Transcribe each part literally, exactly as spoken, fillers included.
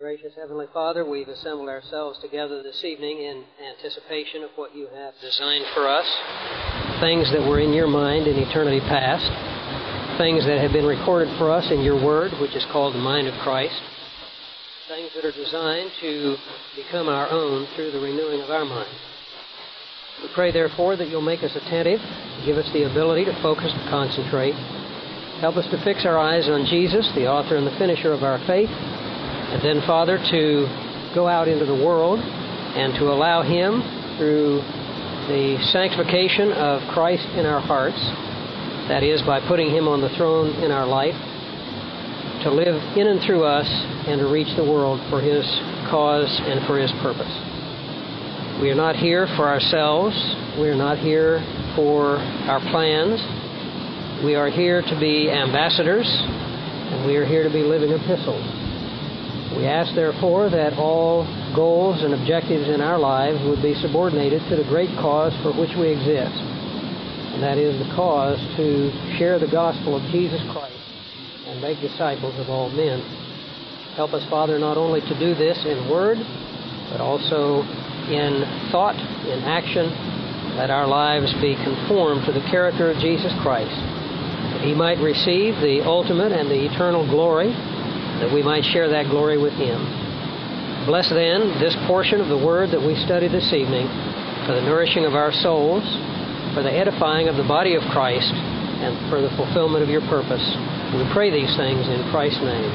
Gracious Heavenly Father, we've assembled ourselves together this evening in anticipation of what you have designed for us, things that were in your mind in eternity past, things that have been recorded for us in your Word, which is called the mind of Christ, things that are designed to become our own through the renewing of our mind. We pray, therefore, that you'll make us attentive, give us the ability to focus, to concentrate, help us to fix our eyes on Jesus, the author and the finisher of our faith, and then, Father, to go out into the world and to allow Him, through the sanctification of Christ in our hearts, that is, by putting Him on the throne in our life, to live in and through us and to reach the world for His cause and for His purpose. We are not here for ourselves. We are not here for our plans. We are here to be ambassadors, and we are here to be living epistles. We ask, therefore, that all goals and objectives in our lives would be subordinated to the great cause for which we exist, and that is the cause to share the gospel of Jesus Christ and make disciples of all men. Help us, Father, not only to do this in word, but also in thought, in action. Let our lives be conformed to the character of Jesus Christ, that He might receive the ultimate and the eternal glory, that we might share that glory with Him. Bless then this portion of the Word that we study this evening for the nourishing of our souls, for the edifying of the body of Christ, and for the fulfillment of your purpose. We pray these things in Christ's name.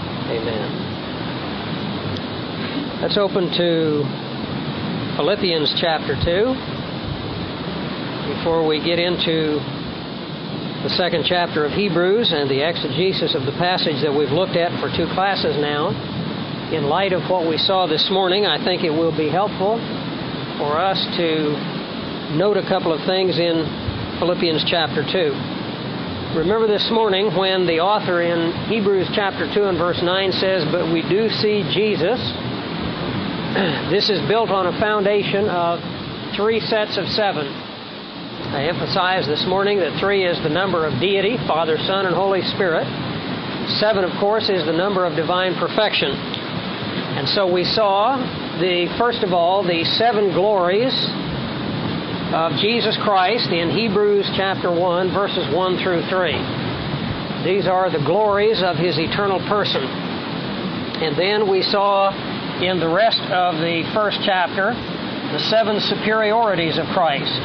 Amen. Let's open to Philippians chapter two. Before we get into the second chapter of Hebrews and the exegesis of the passage that we've looked at for two classes now, in light of what we saw this morning, I think it will be helpful for us to note a couple of things in Philippians chapter two. Remember this morning when the author in Hebrews chapter two and verse nine says, "But we do see Jesus." This is built on a foundation of three sets of seven. I emphasized this morning that three is the number of deity, Father, Son, and Holy Spirit. Seven, of course, is the number of divine perfection. And so we saw, the first of all, the seven glories of Jesus Christ in Hebrews chapter one, verses one through three. These are the glories of His eternal person. And then we saw in the rest of the first chapter the seven superiorities of Christ.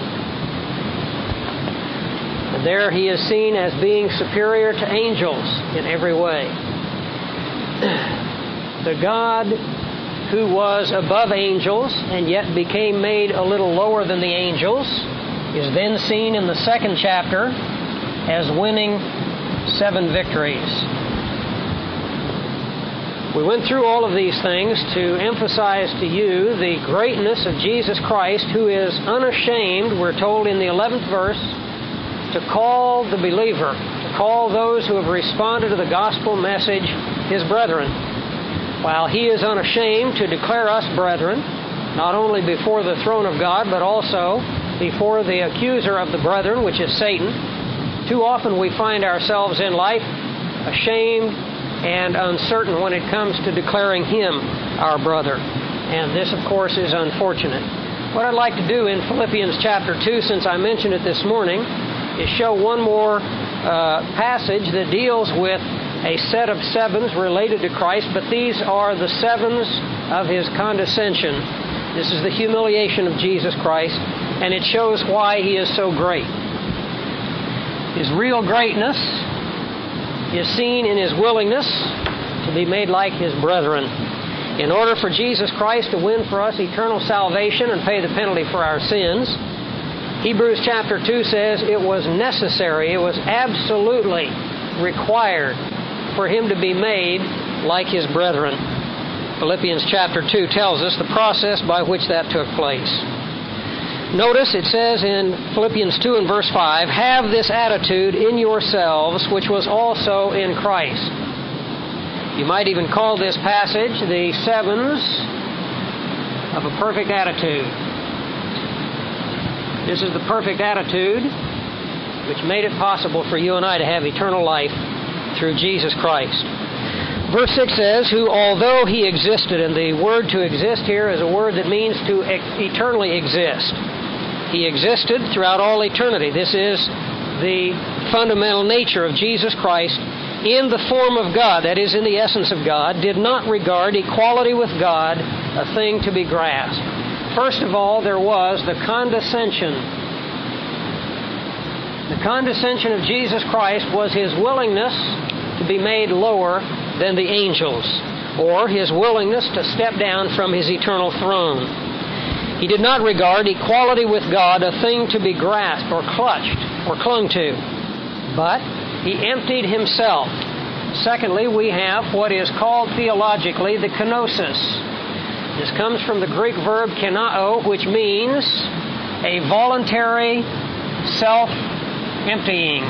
And there He is seen as being superior to angels in every way. The God who was above angels and yet became made a little lower than the angels is then seen in the second chapter as winning seven victories. We went through all of these things to emphasize to you the greatness of Jesus Christ, who is unashamed, we're told in the eleventh verse, to call the believer, to call those who have responded to the gospel message His brethren, while He is unashamed to declare us brethren, not only before the throne of God, but also before the accuser of the brethren, which is Satan. Too often we find ourselves in life ashamed and uncertain when it comes to declaring Him our brother. And this, of course, is unfortunate. What I'd like to do in Philippians chapter two, since I mentioned it this morning, is show one more uh, passage that deals with a set of sevens related to Christ, but these are the sevens of His condescension. This is the humiliation of Jesus Christ, and it shows why He is so great. His real greatness is seen in His willingness to be made like His brethren. In order for Jesus Christ to win for us eternal salvation and pay the penalty for our sins, Hebrews chapter two says it was necessary, it was absolutely required for Him to be made like His brethren. Philippians chapter two tells us the process by which that took place. Notice it says in Philippians two and verse five, "Have this attitude in yourselves, which was also in Christ." You might even call this passage the sevens of a perfect attitude. This is the perfect attitude which made it possible for you and I to have eternal life through Jesus Christ. Verse six says, who although he existed, and the word to exist here is a word that means to ex- eternally exist. He existed throughout all eternity. This is the fundamental nature of Jesus Christ in the form of God, that is, in the essence of God, did not regard equality with God a thing to be grasped. First of all, there was the condescension. The condescension of Jesus Christ was His willingness to be made lower than the angels, or His willingness to step down from His eternal throne. He did not regard equality with God a thing to be grasped or clutched or clung to, but He emptied Himself. Secondly, we have what is called theologically the kenosis. This comes from the Greek verb kenao, which means a voluntary self-emptying.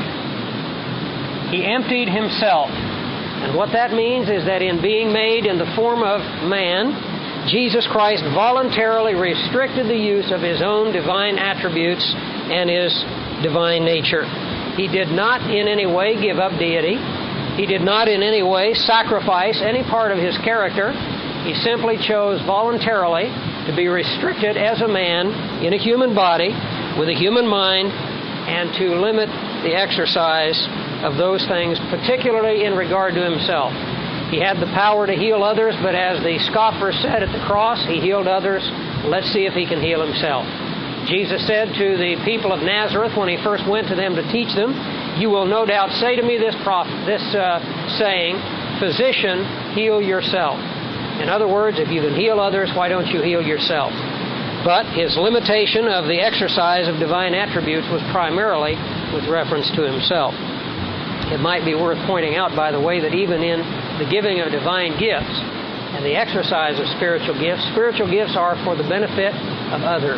He emptied Himself. And what that means is that in being made in the form of man, Jesus Christ voluntarily restricted the use of His own divine attributes and His divine nature. He did not in any way give up deity. He did not in any way sacrifice any part of His character. He simply chose voluntarily to be restricted as a man in a human body with a human mind and to limit the exercise of those things, particularly in regard to Himself. He had the power to heal others, but as the scoffers said at the cross, He healed others. Let's see if He can heal Himself. Jesus said to the people of Nazareth when He first went to them to teach them, you will no doubt say to me this, prophet, this uh, saying, Physician, heal yourself. In other words, if you can heal others, why don't you heal yourself? But His limitation of the exercise of divine attributes was primarily with reference to Himself. It might be worth pointing out, by the way, that even in the giving of divine gifts and the exercise of spiritual gifts, spiritual gifts are for the benefit of others.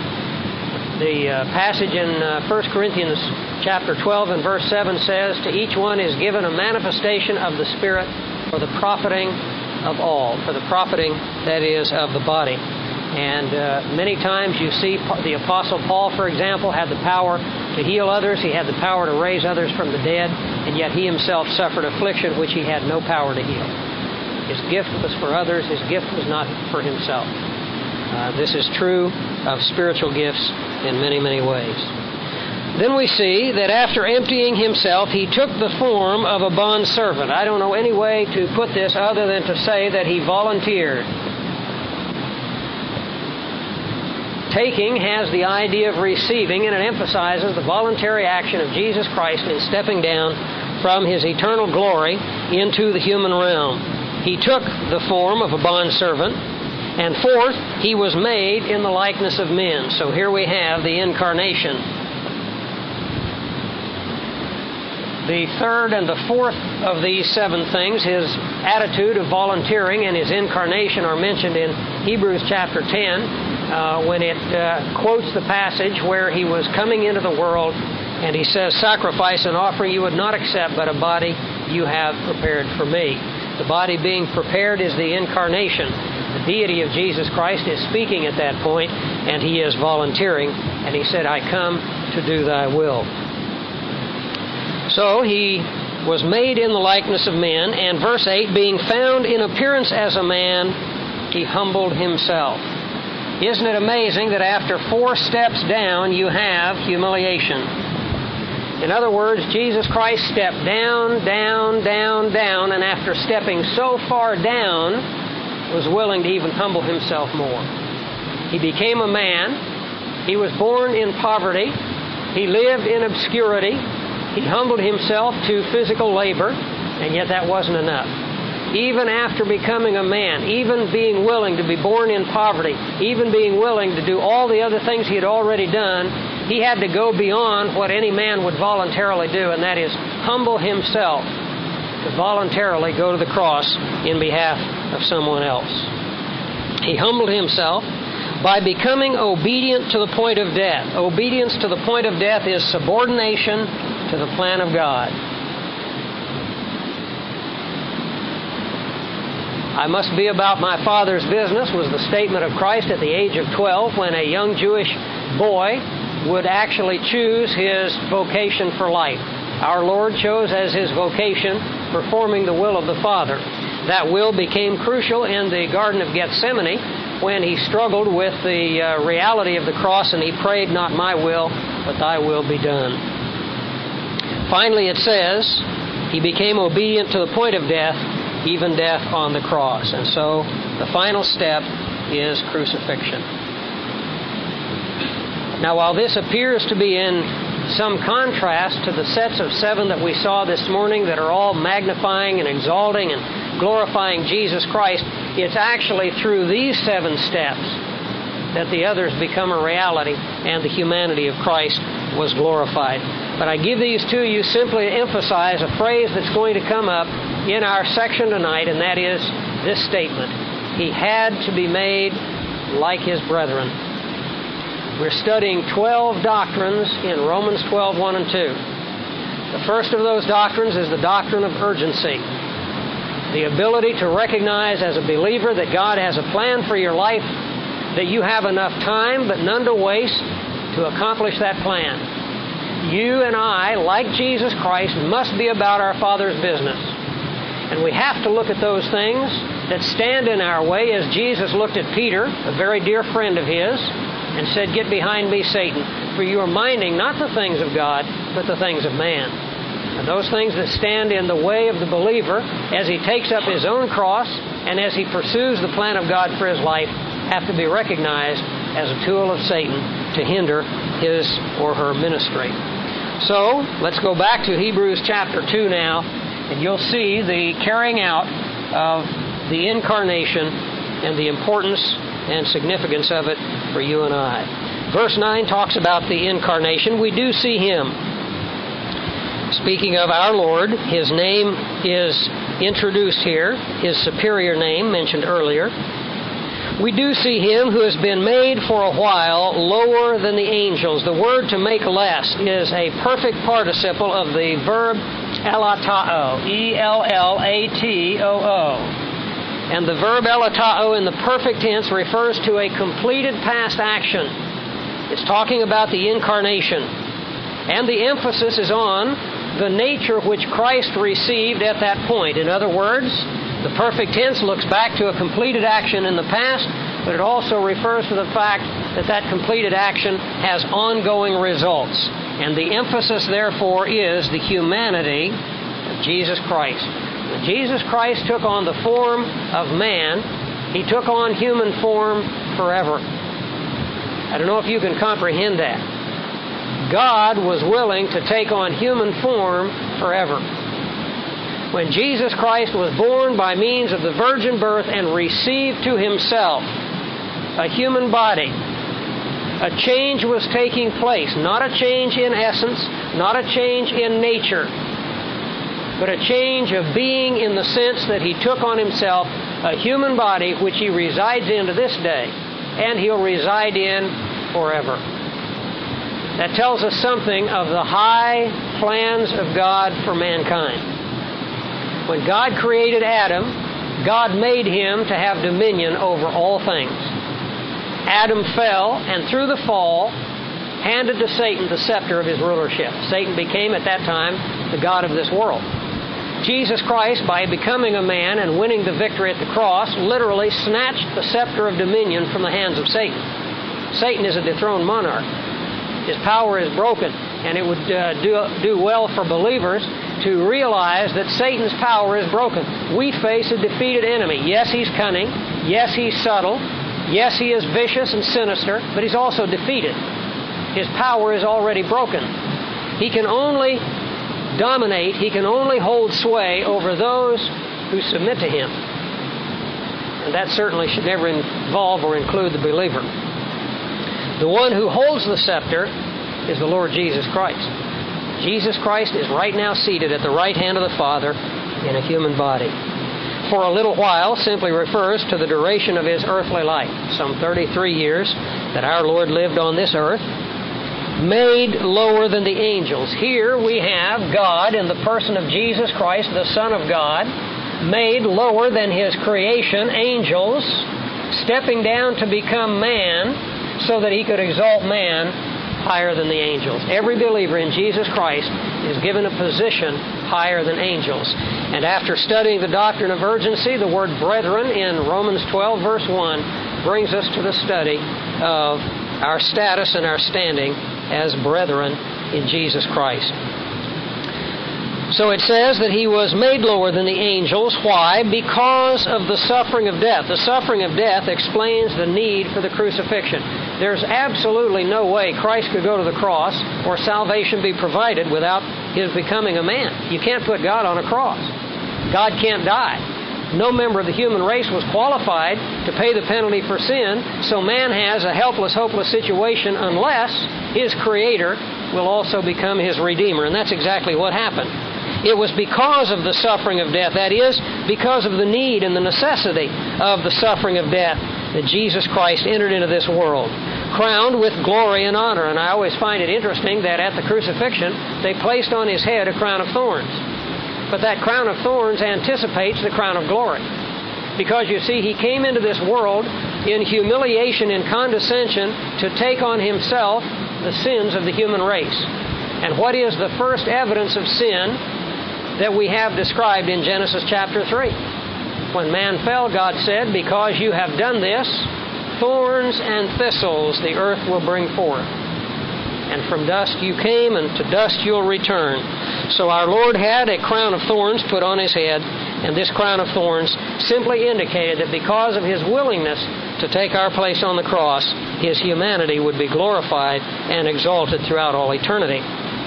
The uh, passage in uh, First Corinthians chapter twelve and verse seven says, to each one is given a manifestation of the Spirit for the profiting of all, for the profiting, that is, of the body. And uh, many times you see the Apostle Paul, for example, had the power to heal others. He had the power to raise others from the dead, and yet he himself suffered affliction which he had no power to heal. His gift was for others. His gift was not for himself. Uh, this is true of spiritual gifts in many, many ways. Then we see that after emptying Himself, He took the form of a bondservant. I don't know any way to put this other than to say that He volunteered. Taking has the idea of receiving, and it emphasizes the voluntary action of Jesus Christ in stepping down from His eternal glory into the human realm. He took the form of a bondservant, and fourth, He was made in the likeness of men. So here we have the incarnation. The third and the fourth of these seven things, His attitude of volunteering and His incarnation, are mentioned in Hebrews chapter ten, uh, when it uh, quotes the passage where He was coming into the world, and He says, sacrifice and offering you would not accept, but a body you have prepared for me. The body being prepared is the incarnation. The deity of Jesus Christ is speaking at that point, and He is volunteering, and He said, I come to do thy will. So He was made in the likeness of men, and verse eight, being found in appearance as a man, He humbled Himself. Isn't it amazing that after four steps down, you have humiliation? In other words, Jesus Christ stepped down, down, down, down, and after stepping so far down, was willing to even humble Himself more. He became a man. He was born in poverty. He lived in obscurity. He humbled Himself to physical labor, and yet that wasn't enough. Even after becoming a man, even being willing to be born in poverty, even being willing to do all the other things He had already done, He had to go beyond what any man would voluntarily do, and that is humble Himself to voluntarily go to the cross in behalf of someone else. He humbled Himself by becoming obedient to the point of death. Obedience to the point of death is subordination to the plan of God. I must be about my Father's business was the statement of Christ at the age of twelve, when a young Jewish boy would actually choose his vocation for life. Our Lord chose as His vocation performing the will of the Father. That will became crucial in the Garden of Gethsemane when he struggled with the uh, reality of the cross and he prayed, "Not my will, but thy will be done." Finally, it says, he became obedient to the point of death, even death on the cross. And so the final step is crucifixion. Now, while this appears to be in some contrast to the sets of seven that we saw this morning that are all magnifying and exalting and glorifying Jesus Christ, it's actually through these seven steps that the others become a reality and the humanity of Christ was glorified. But I give these to you simply to emphasize a phrase that's going to come up in our section tonight, and that is this statement: He had to be made like His brethren. We're studying twelve doctrines in Romans twelve, one and two. The first of those doctrines is the doctrine of urgency. The ability to recognize as a believer that God has a plan for your life, that you have enough time but none to waste to accomplish that plan. You and I, like Jesus Christ, must be about our Father's business. And we have to look at those things that stand in our way, as Jesus looked at Peter, a very dear friend of his, and said, "Get behind me, Satan, for you are minding not the things of God, but the things of man." And those things that stand in the way of the believer as he takes up his own cross and as he pursues the plan of God for his life have to be recognized as a tool of Satan to hinder his or her ministry. So, let's go back to Hebrews chapter two now, and you'll see the carrying out of the incarnation and the importance and significance of it for you and I. Verse nine talks about the incarnation. We do see Him. Speaking of our Lord, His name is introduced here, His superior name mentioned earlier. We do see Him who has been made for a while lower than the angels. The word to make less is a perfect participle of the verb elatao, E L L A T O O. And the verb elatao in the perfect tense refers to a completed past action. It's talking about the incarnation. And the emphasis is on the nature which Christ received at that point. In other words, the perfect tense looks back to a completed action in the past, but it also refers to the fact that that completed action has ongoing results. And the emphasis, therefore, is the humanity of Jesus Christ. When Jesus Christ took on the form of man, He took on human form forever. I don't know if you can comprehend that. God was willing to take on human form forever. When Jesus Christ was born by means of the virgin birth and received to Himself a human body, a change was taking place. Not a change in essence, not a change in nature, but a change of being in the sense that He took on Himself a human body which He resides in to this day, and He'll reside in forever. That tells us something of the high plans of God for mankind. When God created Adam, God made him to have dominion over all things. Adam fell, and through the fall, handed to Satan the scepter of his rulership. Satan became, at that time, the god of this world. Jesus Christ, by becoming a man and winning the victory at the cross, literally snatched the scepter of dominion from the hands of Satan. Satan is a dethroned monarch. His power is broken, and it would uh, do, do well for believers to realize that Satan's power is broken. We face a defeated enemy. Yes, he's cunning. Yes, he's subtle. Yes, he is vicious and sinister, but he's also defeated. His power is already broken. He can only dominate, he can only hold sway over those who submit to him. And that certainly should never involve or include the believer. The one who holds the scepter is the Lord Jesus Christ. Jesus Christ is right now seated at the right hand of the Father in a human body. For a little while simply refers to the duration of His earthly life, some thirty-three years that our Lord lived on this earth, made lower than the angels. Here we have God in the person of Jesus Christ, the Son of God, made lower than His creation, angels, stepping down to become man so that He could exalt man higher than the angels. Every believer in Jesus Christ is given a position higher than angels. And after studying the doctrine of urgency, the word brethren in Romans twelve, verse one, brings us to the study of our status and our standing as brethren in Jesus Christ. So it says that he was made lower than the angels. Why? Because of the suffering of death. The suffering of death explains the need for the crucifixion. There's absolutely no way Christ could go to the cross or salvation be provided without his becoming a man. You can't put God on a cross. God can't die. No member of the human race was qualified to pay the penalty for sin, so man has a helpless, hopeless situation unless his Creator will also become his Redeemer. And that's exactly what happened. It was because of the suffering of death, that is, because of the need and the necessity of the suffering of death, that Jesus Christ entered into this world, crowned with glory and honor. And I always find it interesting that at the crucifixion, they placed on his head a crown of thorns. But that crown of thorns anticipates the crown of glory. Because, you see, he came into this world in humiliation and condescension to take on himself the sins of the human race. And what is the first evidence of sin that we have described in Genesis chapter three? When man fell, God said, because you have done this, thorns and thistles the earth will bring forth. And from dust you came, and to dust you'll return. So our Lord had a crown of thorns put on his head, and this crown of thorns simply indicated that because of his willingness to take our place on the cross, his humanity would be glorified and exalted throughout all eternity.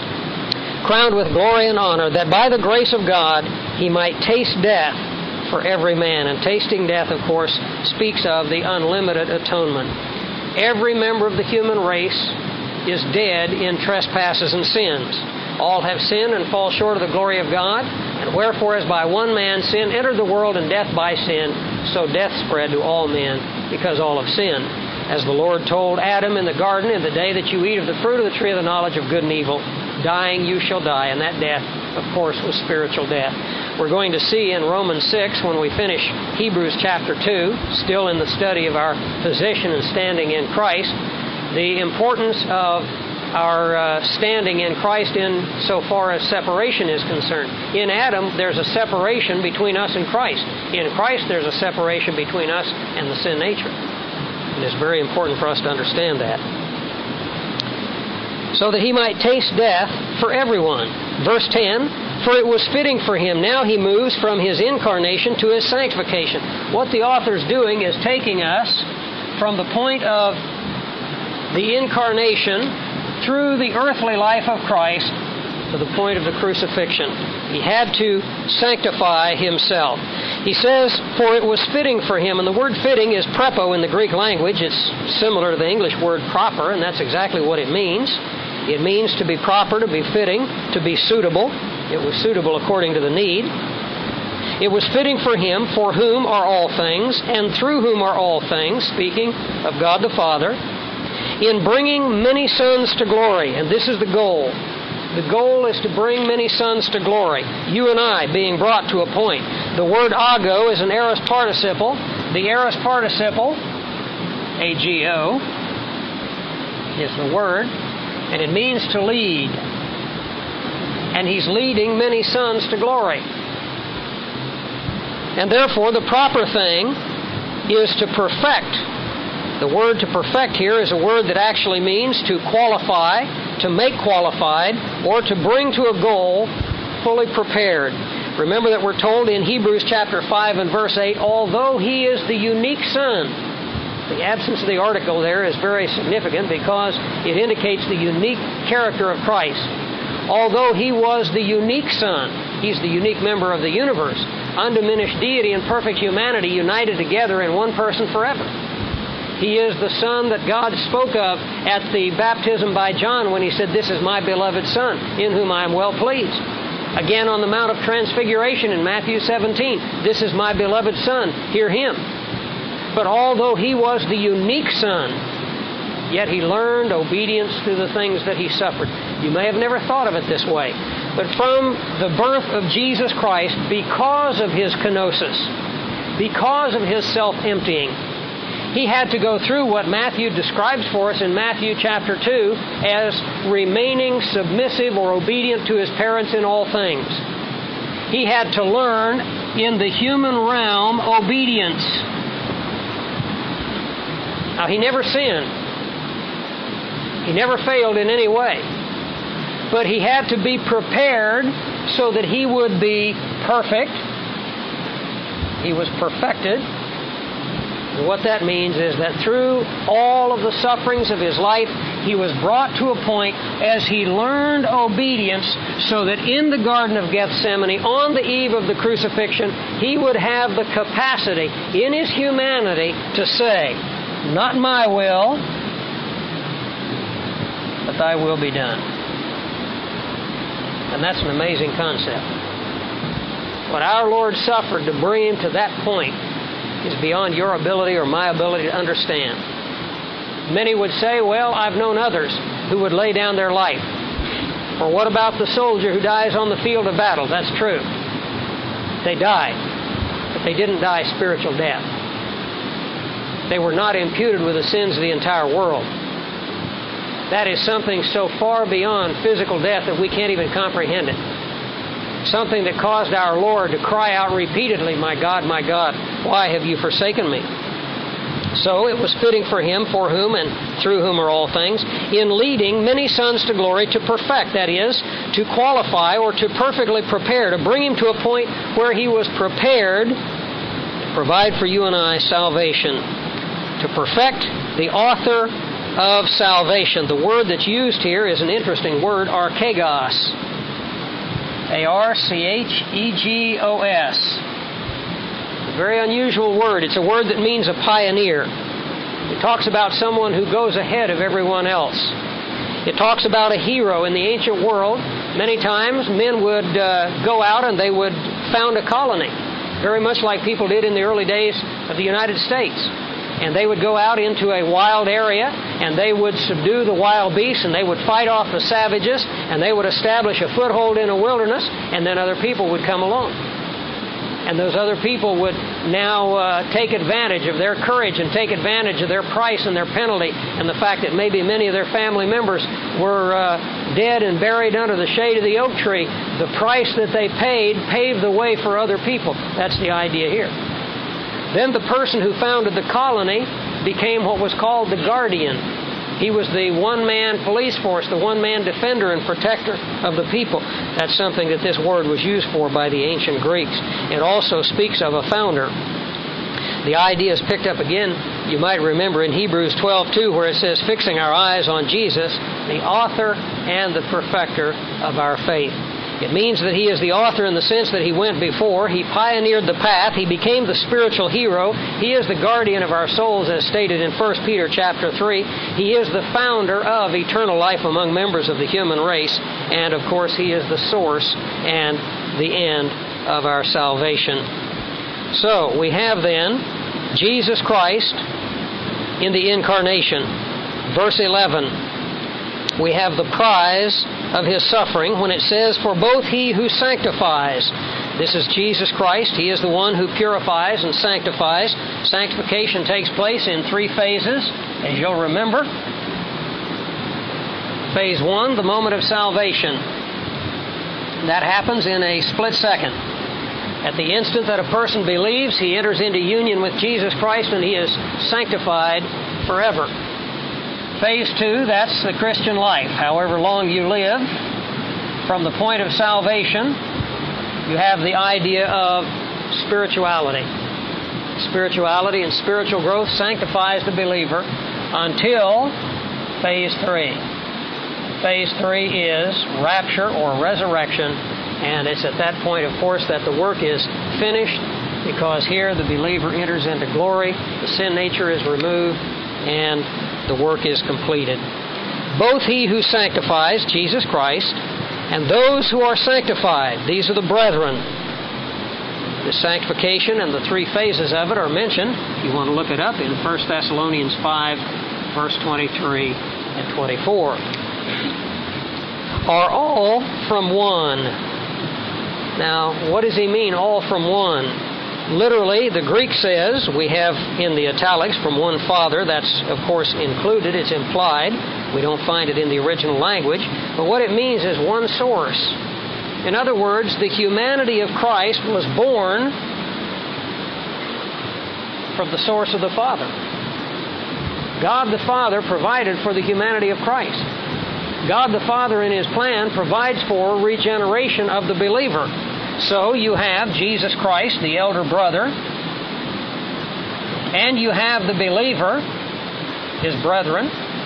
Crowned with glory and honor, that by the grace of God he might taste death for every man. And tasting death, of course, speaks of the unlimited atonement. Every member of the human race is dead in trespasses and sins. All have sinned and fall short of the glory of God, and wherefore as by one man sin entered the world, and death by sin, so death spread to all men, because all have sinned. As the Lord told Adam in the garden, in the day that you eat of the fruit of the tree of the knowledge of good and evil, dying you shall die. And that death, of course, was spiritual death. We're going to see in Romans six, when we finish Hebrews chapter two, still in the study of our position and standing in Christ, the importance of our uh, standing in Christ in so far as separation is concerned. In Adam, there's a separation between us and Christ. In Christ, there's a separation between us and the sin nature. It is very important for us to understand that. So that he might taste death for everyone. Verse ten, for it was fitting for him. Now he moves from his incarnation to his sanctification. What the author's doing is taking us from the point of the incarnation through the earthly life of Christ to the point of the crucifixion. He had to sanctify himself. He says, for it was fitting for him. And the word fitting is prepo in the Greek language. It's similar to the English word proper, and that's exactly what it means. It means to be proper, to be fitting, to be suitable. It was suitable according to the need. It was fitting for him, for whom are all things, and through whom are all things, speaking of God the Father, in bringing many sons to glory. And this is the goal. The goal is to bring many sons to glory. You and I being brought to a point. The word ago is an aorist participle. The aorist participle, A G O, is the word, and it means to lead. And he's leading many sons to glory. And therefore, the proper thing is to perfect. The word to perfect here is a word that actually means to qualify, to make qualified, or to bring to a goal fully prepared. Remember that we're told in Hebrews chapter five and verse eight, although he is the unique Son. The absence of the article there is very significant because it indicates the unique character of Christ. Although he was the unique Son, he's the unique member of the universe, undiminished deity and perfect humanity united together in one person forever. He is the Son that God spoke of at the baptism by John when he said, this is my beloved Son, in whom I am well pleased. Again on the Mount of Transfiguration in Matthew seventeen, this is my beloved Son, hear him. But although he was the unique Son, yet he learned obedience through the things that he suffered. You may have never thought of it this way, but from the birth of Jesus Christ, because of his kenosis, because of his self-emptying, he had to go through what Matthew describes for us in Matthew chapter two as remaining submissive or obedient to his parents in all things. he had to learn in the human realm obedience. Now, he never sinned. He never failed in any way. But he had to be prepared so that he would be perfect. He was perfected. And what that means is that through all of the sufferings of his life, he was brought to a point as he learned obedience so that in the Garden of Gethsemane, on the eve of the crucifixion, he would have the capacity in his humanity to say, "Not my will, but thy will be done." And that's an amazing concept. What our Lord suffered to bring him to that point is beyond your ability or my ability to understand. Many would say, well, I've known others who would lay down their life. Or what about the soldier who dies on the field of battle? That's true. They died, but they didn't die spiritual death. They were not imputed with the sins of the entire world. That is something so far beyond physical death that we can't even comprehend it. Something that caused our Lord to cry out repeatedly, "My God, my God, why have you forsaken me?" So it was fitting for him, for whom and through whom are all things, in leading many sons to glory, to perfect, that is, to qualify or to perfectly prepare, to bring him to a point where he was prepared to provide for you and I salvation, to perfect the author of salvation. The word that's used here is an interesting word, archegos. A R C H E G O S. A very unusual word. It's a word that means a pioneer. It talks about someone who goes ahead of everyone else. It talks about a hero in the ancient world. Many times men would uh, go out and they would found a colony, very much like people did in the early days of the United States. And they would go out into a wild area, and they would subdue the wild beasts, and they would fight off the savages, and they would establish a foothold in a wilderness, and then other people would come along. And those other people would now uh, take advantage of their courage and take advantage of their price and their penalty, and the fact that maybe many of their family members were uh, dead and buried under the shade of the oak tree. The price that they paid paved the way for other people. That's the idea here. Then the person who founded the colony became what was called the guardian. He was the one-man police force, the one-man defender and protector of the people. That's something that this word was used for by the ancient Greeks. It also speaks of a founder. The idea is picked up again, you might remember, in Hebrews twelve two, where it says, "Fixing our eyes on Jesus, the author and the perfecter of our faith." It means that he is the author in the sense that he went before. He pioneered the path. He became the spiritual hero. He is the guardian of our souls, as stated in First Peter chapter three. He is the founder of eternal life among members of the human race. And, of course, he is the source and the end of our salvation. So, we have then Jesus Christ in the incarnation. Verse eleven. We have the prize of his suffering when it says, "For both he who sanctifies," this is Jesus Christ, he is the one who purifies and sanctifies. Sanctification takes place in three phases, as you'll remember. Phase one, the moment of salvation. That happens in a split second. At the instant that a person believes, he enters into union with Jesus Christ and he is sanctified forever. Phase two, that's the Christian life. However long you live, from the point of salvation, you have the idea of spirituality. Spirituality and spiritual growth sanctifies the believer until phase three. Phase three is rapture or resurrection, and it's at that point, of course, that the work is finished, because here the believer enters into glory, the sin nature is removed, and the work is completed. Both he who sanctifies, Jesus Christ, and those who are sanctified, these are the brethren. The sanctification and the three phases of it are mentioned, if you want to look it up, in First Thessalonians five, verse twenty-three and twenty-four. Are all from one. Now, what does he mean, all from one? Literally, the Greek says, we have in the italics, from one Father. That's, of course, included. It's implied. We don't find it in the original language. But what it means is one source. In other words, the humanity of Christ was born from the source of the Father. God the Father provided for the humanity of Christ. God the Father in His plan provides for regeneration of the believer. So you have Jesus Christ, the elder brother, and you have the believer, his brethren,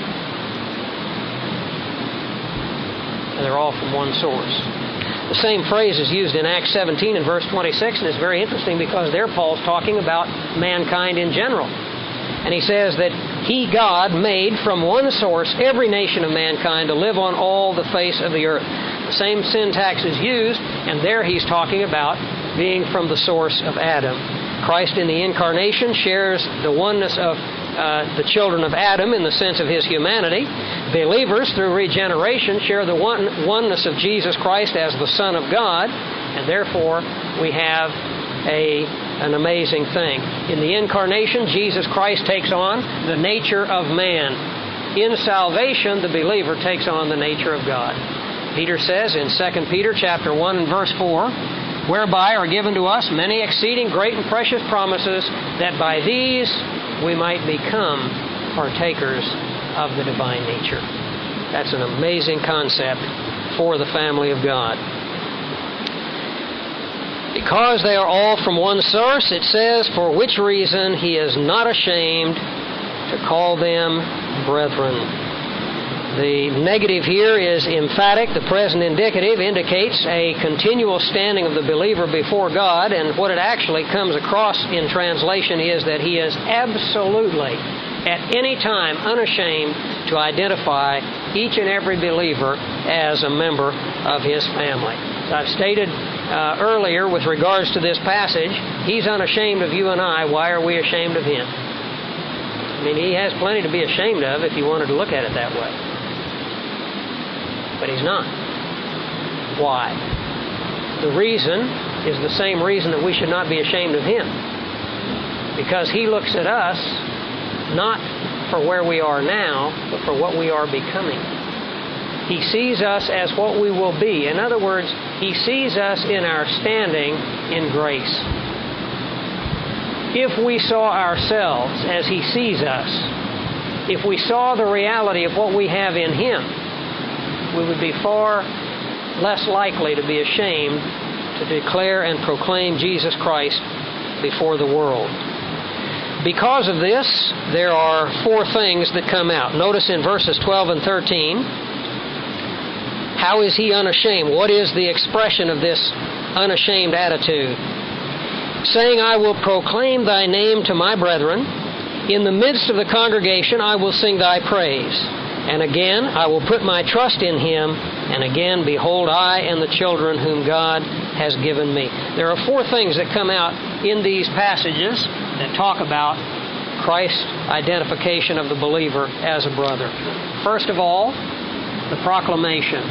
and they're all from one source. The same phrase is used in Acts seventeen and verse twenty-six, and it's very interesting because there Paul's talking about mankind in general. And he says that He, God, made from one source every nation of mankind to live on all the face of the earth. The same syntax is used, and there he's talking about being from the source of Adam. Christ in the Incarnation shares the oneness of uh, the children of Adam in the sense of His humanity. Believers, through regeneration, share the one, oneness of Jesus Christ as the Son of God, and therefore we have a an amazing thing. In the Incarnation, Jesus Christ takes on the nature of man. In salvation, the believer takes on the nature of God. Peter says in Second Peter chapter one and verse four, whereby are given to us many exceeding great and precious promises, that by these we might become partakers of the divine nature. That's an amazing concept for the family of God. Because they are all from one source, it says, for which reason He is not ashamed to call them brethren. The negative here is emphatic. The present indicative indicates a continual standing of the believer before God, and what it actually comes across in translation is that he is absolutely, at any time, unashamed to identify each and every believer as a member of his family. As I've stated uh, earlier with regards to this passage, He's unashamed of you and I. Why are we ashamed of Him? I mean, He has plenty to be ashamed of if you wanted to look at it that way. But He's not. Why? The reason is the same reason that we should not be ashamed of Him. Because He looks at us not for where we are now, but for what we are becoming. He sees us as what we will be. In other words, He sees us in our standing in grace. If we saw ourselves as He sees us, if we saw the reality of what we have in Him, we would be far less likely to be ashamed to declare and proclaim Jesus Christ before the world. Because of this, there are four things that come out. Notice in verses twelve and thirteen, how is He unashamed? What is the expression of this unashamed attitude? Saying, I will proclaim Thy name to my brethren. In the midst of the congregation I will sing Thy praise. And again, I will put my trust in Him. And again, behold, I and the children whom God has given me. There are four things that come out in these passages that talk about Christ's identification of the believer as a brother. First of all, the proclamation.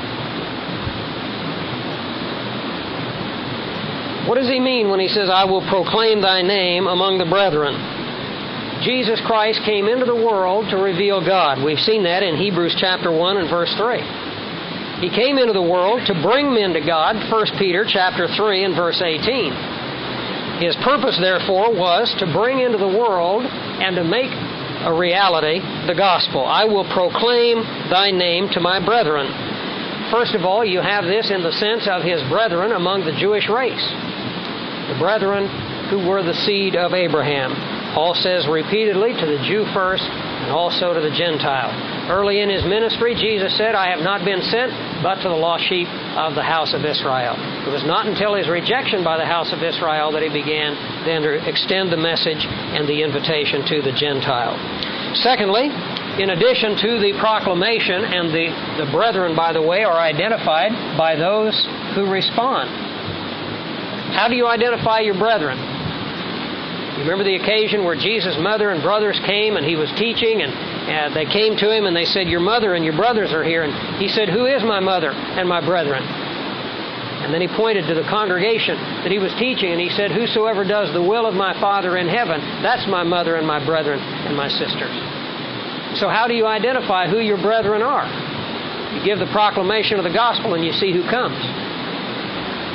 What does He mean when He says, I will proclaim Thy name among the brethren? Jesus Christ came into the world to reveal God. We've seen that in Hebrews chapter one and verse three. He came into the world to bring men to God, First Peter chapter three and verse eighteen. His purpose, therefore, was to bring into the world and to make a reality the gospel. I will proclaim Thy name to my brethren. First of all, you have this in the sense of His brethren among the Jewish race. The brethren who were the seed of Abraham. Paul says repeatedly, to the Jew first, and also to the Gentile. Early in His ministry, Jesus said, I have not been sent but to the lost sheep of the house of Israel. It was not until His rejection by the house of Israel that He began then to extend the message and the invitation to the Gentile. Secondly, in addition to the proclamation, and the, the brethren, by the way, are identified by those who respond. How do you identify your brethren? You remember the occasion where Jesus' mother and brothers came and He was teaching, and uh, they came to Him and they said, your mother and your brothers are here. And He said, who is my mother and my brethren? And then He pointed to the congregation that He was teaching, and He said, whosoever does the will of my Father in heaven, that's my mother and my brethren and my sisters. So how do you identify who your brethren are? You give the proclamation of the gospel and you see who comes.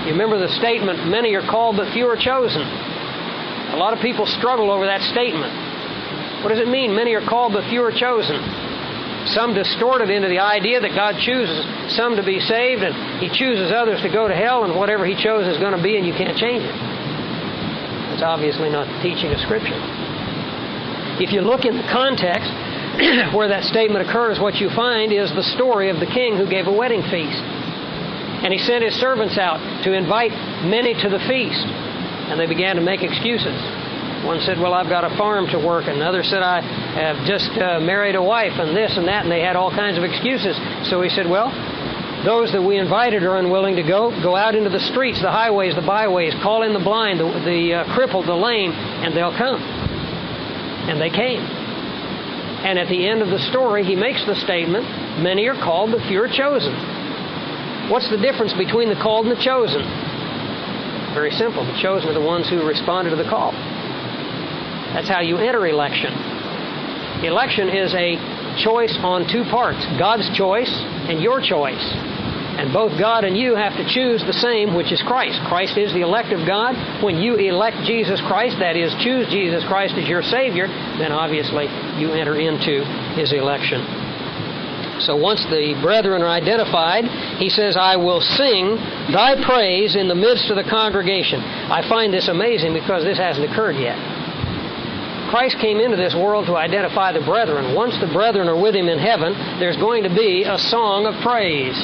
You remember the statement, many are called but few are chosen. A lot of people struggle over that statement. What does it mean, many are called but few are chosen? Some distort it into the idea that God chooses some to be saved and He chooses others to go to hell, and whatever He chose is going to be and you can't change it. That's obviously not the teaching of Scripture. If you look in the context where that statement occurs, what you find is the story of the king who gave a wedding feast. And he sent his servants out to invite many to the feast. And they began to make excuses. One said, well, I've got a farm to work. And another said, I have just uh, married a wife and this and that. And they had all kinds of excuses. So he said, well, those that we invited are unwilling to go. Go out into the streets, the highways, the byways. Call in the blind, the, the uh, crippled, the lame, and they'll come. And they came. And at the end of the story, he makes the statement, many are called, but few are chosen. What's the difference between the called and the chosen? Very simple. The chosen are the ones who responded to the call. That's how you enter election. Election is a choice on two parts, God's choice and your choice. And both God and you have to choose the same, which is Christ. Christ is the elect of God. When you elect Jesus Christ, that is, choose Jesus Christ as your Savior, then obviously you enter into His election. So once the brethren are identified, he says, I will sing thy praise in the midst of the congregation. I find this amazing because this hasn't occurred yet. Christ came into this world to identify the brethren. Once the brethren are with Him in heaven, there's going to be a song of praise.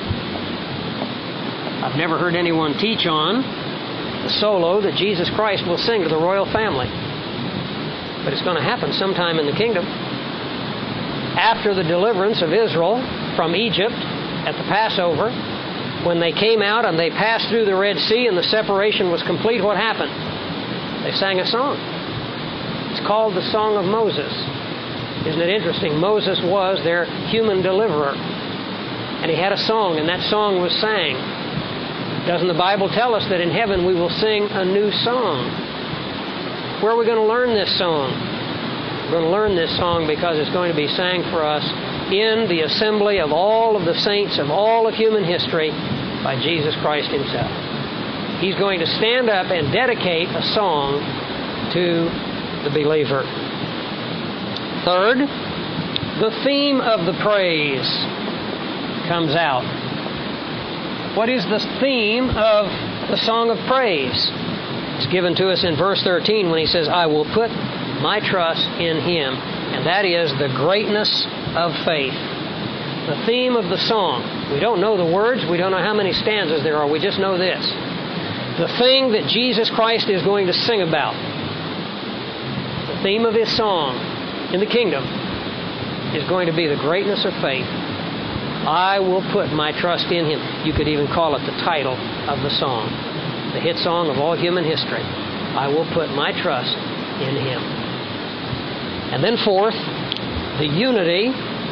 I've never heard anyone teach on the solo that Jesus Christ will sing to the royal family. But it's going to happen sometime in the kingdom. After the deliverance of Israel from Egypt at the Passover, when they came out and they passed through the Red Sea and the separation was complete, what happened? They sang a song. It's called the Song of Moses. Isn't it interesting? Moses was their human deliverer. And he had a song, and that song was sang. Doesn't the Bible tell us that in heaven we will sing a new song? Where are we going to learn this song? We're going to learn this song because it's going to be sang for us in the assembly of all of the saints of all of human history by Jesus Christ Himself. He's going to stand up and dedicate a song to the believer. Third, the theme of the praise comes out. What is the theme of the song of praise? It's given to us in verse thirteen when he says, I will put my trust in Him. And that is the greatness of faith. The theme of the song. We don't know the words. We don't know how many stanzas there are. We just know this. The thing that Jesus Christ is going to sing about, the theme of His song in the kingdom, is going to be the greatness of faith. I will put my trust in Him. You could even call it the title of the song. The hit song of all human history. I will put my trust in Him. And then fourth, the unity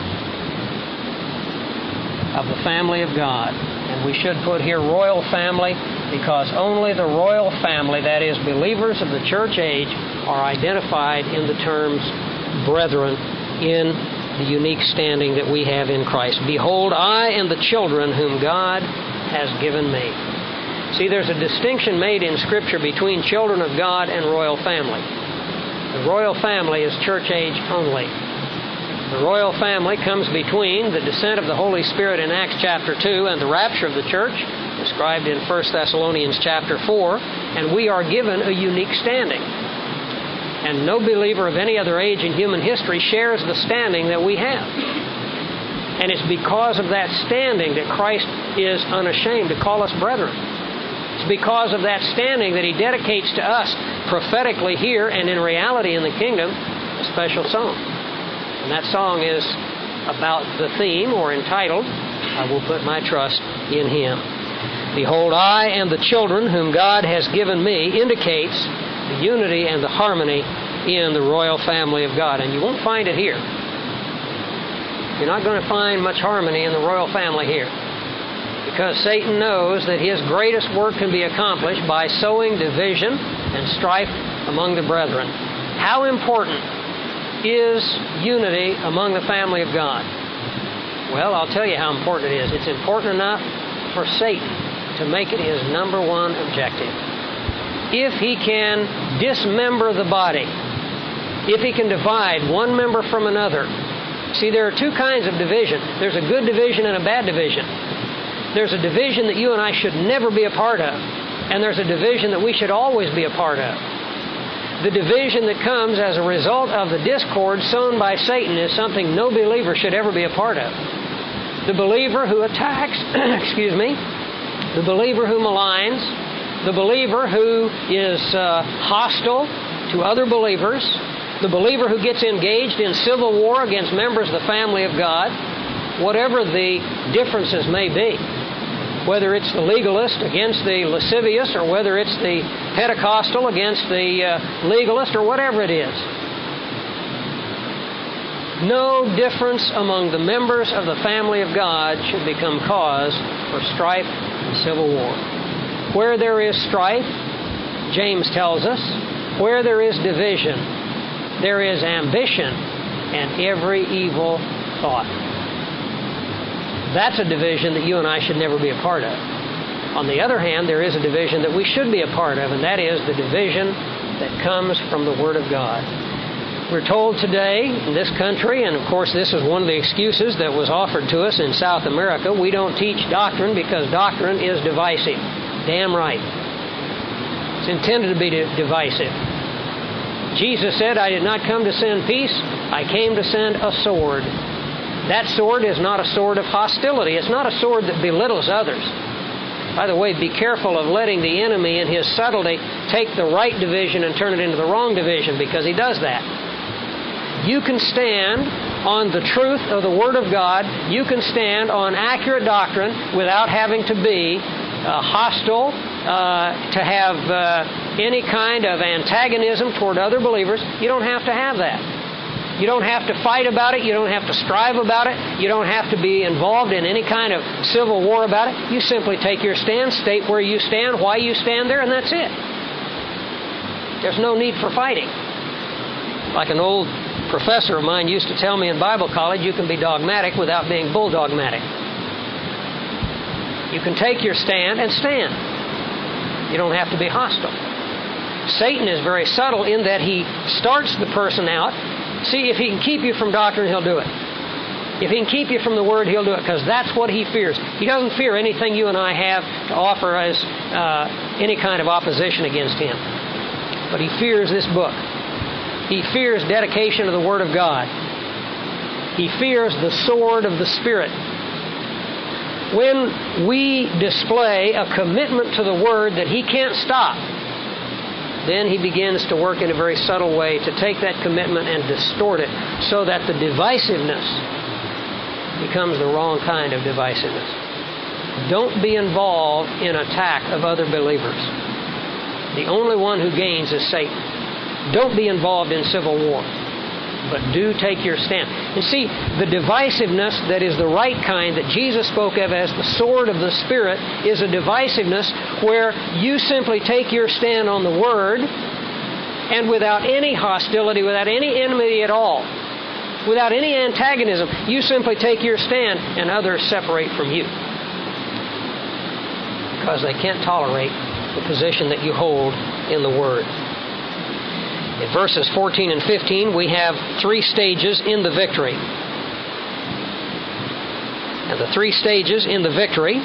of the family of God. And we should put here royal family because only the royal family, that is, believers of the church age, are identified in the terms brethren in the unique standing that we have in Christ. Behold, I and the children whom God has given me. See, there's a distinction made in Scripture between children of God and royal family. The royal family is church age only. The royal family comes between the descent of the Holy Spirit in Acts chapter two and the rapture of the church, described in First Thessalonians chapter four, and we are given a unique standing. And no believer of any other age in human history shares the standing that we have. And it's because of that standing that Christ is unashamed to call us brethren. It's because of that standing that He dedicates to us prophetically here and in reality in the kingdom a special song. And that song is about the theme, or entitled, I will put my trust in Him. Behold, I and the children whom God has given me indicates the unity and the harmony in the royal family of God. And you won't find it here. You're not going to find much harmony in the royal family here. Because Satan knows that his greatest work can be accomplished by sowing division and strife among the brethren. How important is unity among the family of God? Well, I'll tell you how important it is. It's important enough for Satan to make it his number one objective. If he can dismember the body, if he can divide one member from another. See, there are two kinds of division. There's a good division and a bad division. There's a division that you and I should never be a part of, and there's a division that we should always be a part of. The division that comes as a result of the discord sown by Satan is something no believer should ever be a part of. The believer who attacks, excuse me, the believer who maligns, the believer who is uh, hostile to other believers, the believer who gets engaged in civil war against members of the family of God, whatever the differences may be, whether it's the legalist against the lascivious, or whether it's the Pentecostal against the uh, legalist, or whatever it is. No difference among the members of the family of God should become cause for strife and civil war. Where there is strife, James tells us, where there is division, there is ambition and every evil thought. That's a division that you and I should never be a part of. On the other hand, there is a division that we should be a part of, and that is the division that comes from the Word of God. We're told today in this country, and of course this is one of the excuses that was offered to us in South America, we don't teach doctrine because doctrine is divisive. Damn right. It's intended to be divisive. Jesus said, I did not come to send peace, I came to send a sword. That sword is not a sword of hostility. It's not a sword that belittles others. By the way, be careful of letting the enemy in his subtlety take the right division and turn it into the wrong division, because he does that. You can stand on the truth of the Word of God. You can stand on accurate doctrine without having to be uh, hostile, uh, to have uh, any kind of antagonism toward other believers. You don't have to have that. You don't have to fight about it. You don't have to strive about it. You don't have to be involved in any kind of civil war about it. You simply take your stand, state where you stand, why you stand there, and that's it. There's no need for fighting. Like an old professor of mine used to tell me in Bible college, you can be dogmatic without being bulldogmatic. You can take your stand and stand. You don't have to be hostile. Satan is very subtle in that he starts the person out. See, if he can keep you from doctrine, he'll do it. If he can keep you from the Word, he'll do it, because that's what he fears. He doesn't fear anything you and I have to offer as uh, any kind of opposition against him. But he fears this book. He fears dedication to the Word of God. He fears the sword of the Spirit. When we display a commitment to the Word that he can't stop, then he begins to work in a very subtle way to take that commitment and distort it so that the divisiveness becomes the wrong kind of divisiveness. Don't be involved in attack of other believers. The only one who gains is Satan. Don't be involved in civil war, but do take your stand. And see, the divisiveness that is the right kind that Jesus spoke of as the sword of the Spirit is a divisiveness where you simply take your stand on the Word, and without any hostility, without any enmity at all, without any antagonism, you simply take your stand and others separate from you, because they can't tolerate the position that you hold in the Word. In verses fourteen and fifteen, we have three stages in the victory. And the three stages in the victory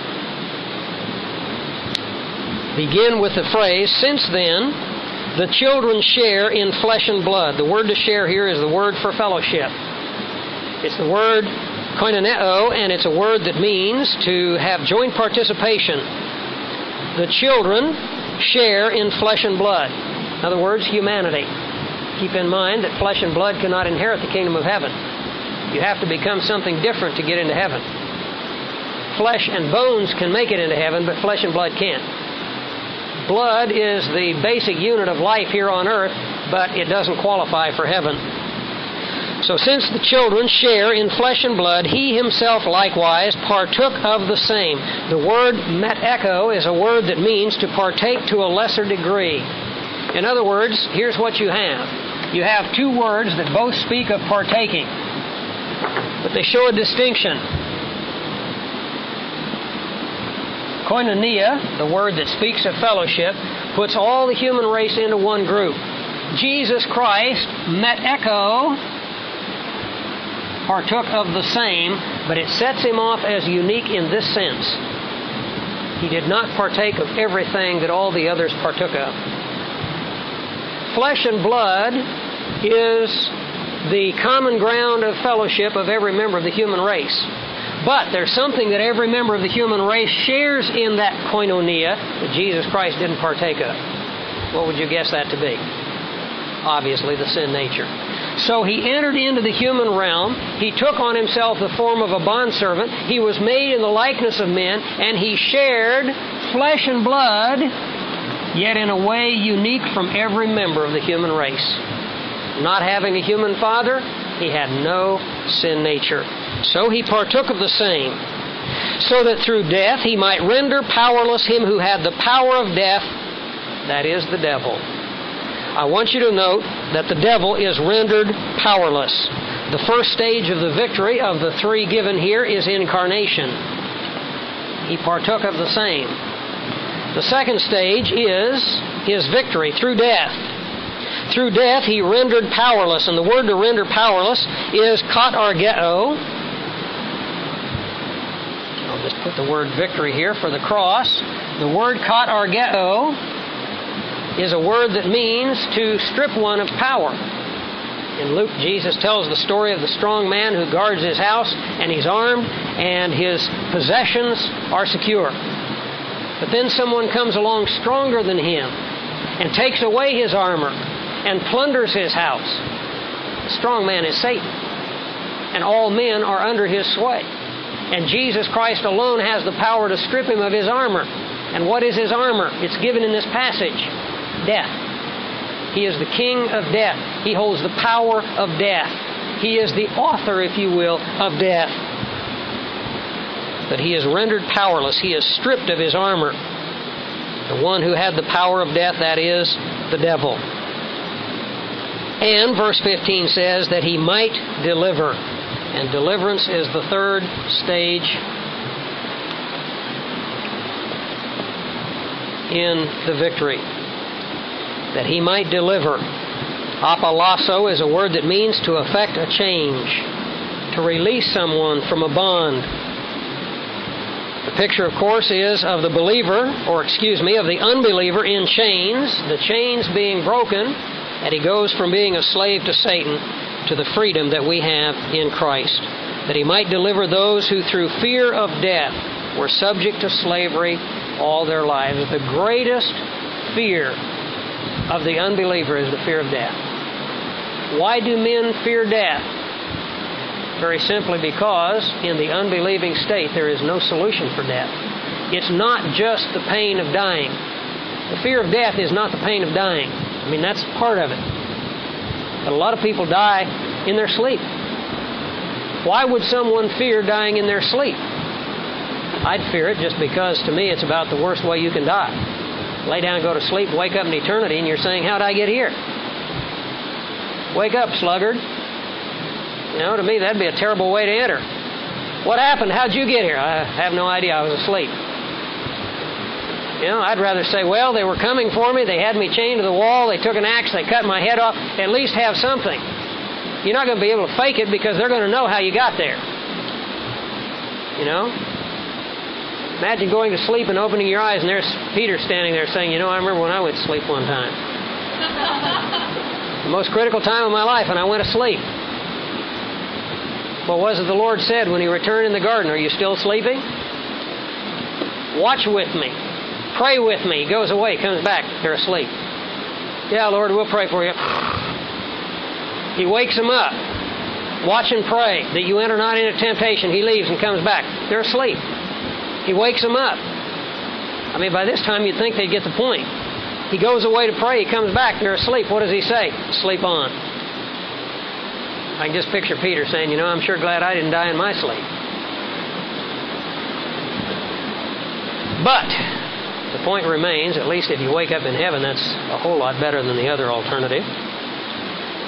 begin with the phrase, since then, the children share in flesh and blood. The word to share here is the word for fellowship. It's the word koinoneo, and it's a word that means to have joint participation. The children share in flesh and blood. In other words, humanity. Keep in mind that flesh and blood cannot inherit the kingdom of heaven. You have to become something different to get into heaven. Flesh and bones can make it into heaven, but flesh and blood can't. Blood is the basic unit of life here on earth, but it doesn't qualify for heaven. So since the children share in flesh and blood, he himself likewise partook of the same. The word meteko is a word that means to partake to a lesser degree. In other words, here's what you have. You have two words that both speak of partaking, but they show a distinction. Koinonia, the word that speaks of fellowship, puts all the human race into one group. Jesus Christ, meteko, partook of the same, but it sets him off as unique in this sense. He did not partake of everything that all the others partook of. Flesh and blood is the common ground of fellowship of every member of the human race. But there's something that every member of the human race shares in that koinonia that Jesus Christ didn't partake of. What would you guess that to be? Obviously, the sin nature. So he entered into the human realm. He took on himself the form of a bondservant. He was made in the likeness of men, and he shared flesh and blood, yet in a way unique from every member of the human race. Not having a human father, he had no sin nature. So he partook of the same, so that through death he might render powerless him who had the power of death, that is, the devil. I want you to note that the devil is rendered powerless. The first stage of the victory of the three given here is incarnation. He partook of the same. The second stage is his victory through death. Through death he rendered powerless, and the word to render powerless is katargeo. I'll just put the word victory here for the cross. The word katargeo is a word that means to strip one of power. In Luke, Jesus tells the story of the strong man who guards his house, and he's armed, and his possessions are secure. But then someone comes along stronger than him and takes away his armor and plunders his house. The strong man is Satan, and all men are under his sway. And Jesus Christ alone has the power to strip him of his armor. And what is his armor? It's given in this passage. Death. He is the king of death. He holds the power of death. He is the author, if you will, of death. But he is rendered powerless. He is stripped of his armor. The one who had the power of death, that is, the devil. And verse fifteen says that he might deliver. And deliverance is the third stage in the victory. That he might deliver. Apolasso is a word that means to effect a change, to release someone from a bond. The picture, of course, is of the believer, or excuse me, of the unbeliever in chains, the chains being broken, and he goes from being a slave to Satan to the freedom that we have in Christ. That he might deliver those who through fear of death were subject to slavery all their lives. The greatest fear of the unbeliever is the fear of death. Why do men fear death? Very simply because in the unbelieving state there is no solution for death. It's not just the pain of dying. The fear of death is not the pain of dying. I mean, that's part of it. But a lot of people die in their sleep. Why would someone fear dying in their sleep? I'd fear it just because, to me, it's about the worst way you can die. Lay down, go to sleep, wake up in eternity, and you're saying, how'd I get here? Wake up, sluggard. You know, to me, that'd be a terrible way to enter. What happened? How'd you get here? I have no idea. I was asleep. You know, I'd rather say, well, they were coming for me. They had me chained to the wall. They took an axe. They cut my head off. At least have something. You're not going to be able to fake it because they're going to know how you got there. You know? Imagine going to sleep and opening your eyes and there's Peter standing there saying, you know, I remember when I went to sleep one time. The most critical time of my life, and I went to sleep. What was it the Lord said when He returned in the garden? Are you still sleeping? Watch with me. Pray with me. He goes away, comes back. They're asleep. Yeah, Lord, we'll pray for you. He wakes them up. Watch and pray that you enter not into temptation. He leaves and comes back. They're asleep. He wakes them up. I mean, by this time you'd think they'd get the point. He goes away to pray. He comes back. They're asleep. What does He say? Sleep on. I can just picture Peter saying, you know, I'm sure glad I didn't die in my sleep. But the point remains, at least if you wake up in heaven, that's a whole lot better than the other alternative.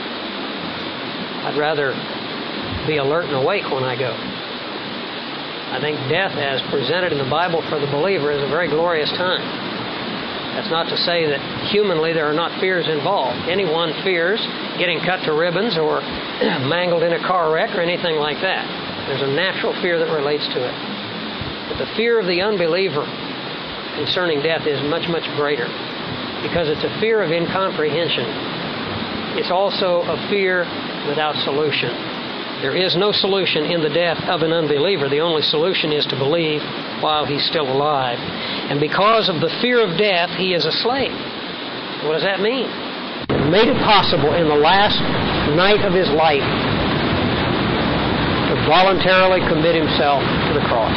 I'd rather be alert and awake when I go. I think death, as presented in the Bible for the believer, is a very glorious time. That's not to say that humanly there are not fears involved. Anyone fears getting cut to ribbons or mangled in a car wreck or anything like that. There's a natural fear that relates to it. But the fear of the unbeliever concerning death is much, much greater, because it's a fear of incomprehension. It's also a fear without solution. There is no solution in the death of an unbeliever. The only solution is to believe while he's still alive. And because of the fear of death, he is a slave. What does that mean? It made it possible in the last night of his life to voluntarily commit himself to the cross.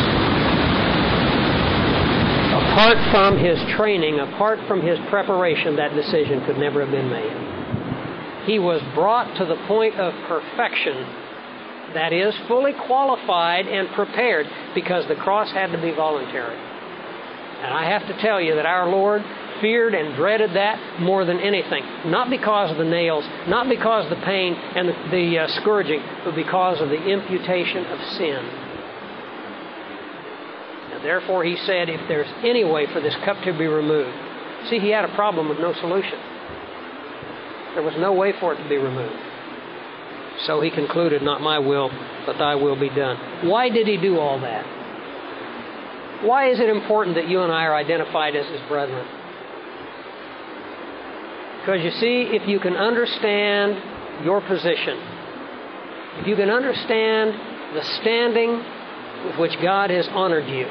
Apart from his training, apart from his preparation, that decision could never have been made. He was brought to the point of perfection, that is, fully qualified and prepared, because the cross had to be voluntary. And I have to tell you that our Lord feared and dreaded that more than anything. Not because of the nails, not because of the pain and the, the uh, scourging, but because of the imputation of sin. And therefore he said, if there's any way for this cup to be removed. See, he had a problem with no solution. There was no way for it to be removed. So he concluded, not my will, but thy will be done. Why did he do all that? Why is it important that you and I are identified as his brethren? Because you see, if you can understand your position, if you can understand the standing with which God has honored you,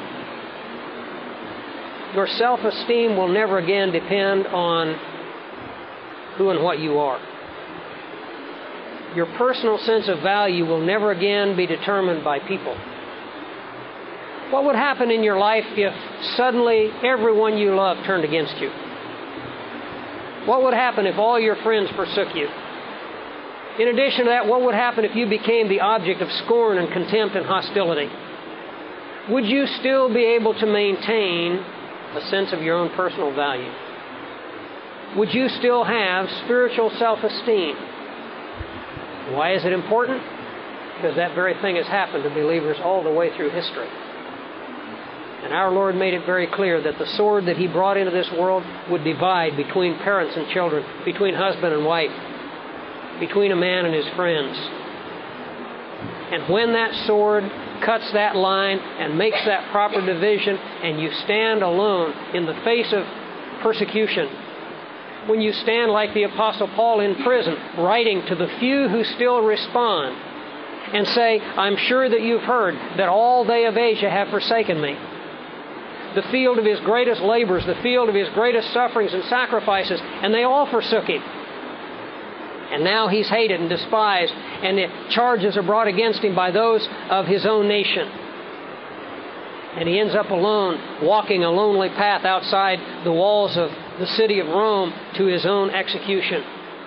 your self-esteem will never again depend on who and what you are. Your personal sense of value will never again be determined by people. What would happen in your life if suddenly everyone you love turned against you? What would happen if all your friends forsook you? In addition to that, what would happen if you became the object of scorn and contempt and hostility? Would you still be able to maintain a sense of your own personal value? Would you still have spiritual self-esteem? Why is it important? Because that very thing has happened to believers all the way through history. And our Lord made it very clear that the sword that He brought into this world would divide between parents and children, between husband and wife, between a man and his friends. And when that sword cuts that line and makes that proper division, and you stand alone in the face of persecution, when you stand like the Apostle Paul in prison, writing to the few who still respond, and say, I'm sure that you've heard that all they of Asia have forsaken me. The field of his greatest labors, the field of his greatest sufferings and sacrifices, and they all forsook him. And now he's hated and despised, and the charges are brought against him by those of his own nation. And he ends up alone, walking a lonely path outside the walls of the city of Rome to his own execution.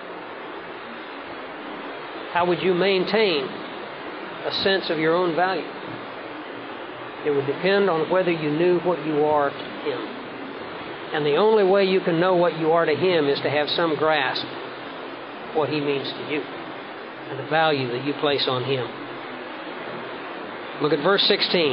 How would you maintain a sense of your own value? It would depend on whether you knew what you are to Him. And the only way you can know what you are to Him is to have some grasp of what He means to you and the value that you place on Him. Look at verse sixteen.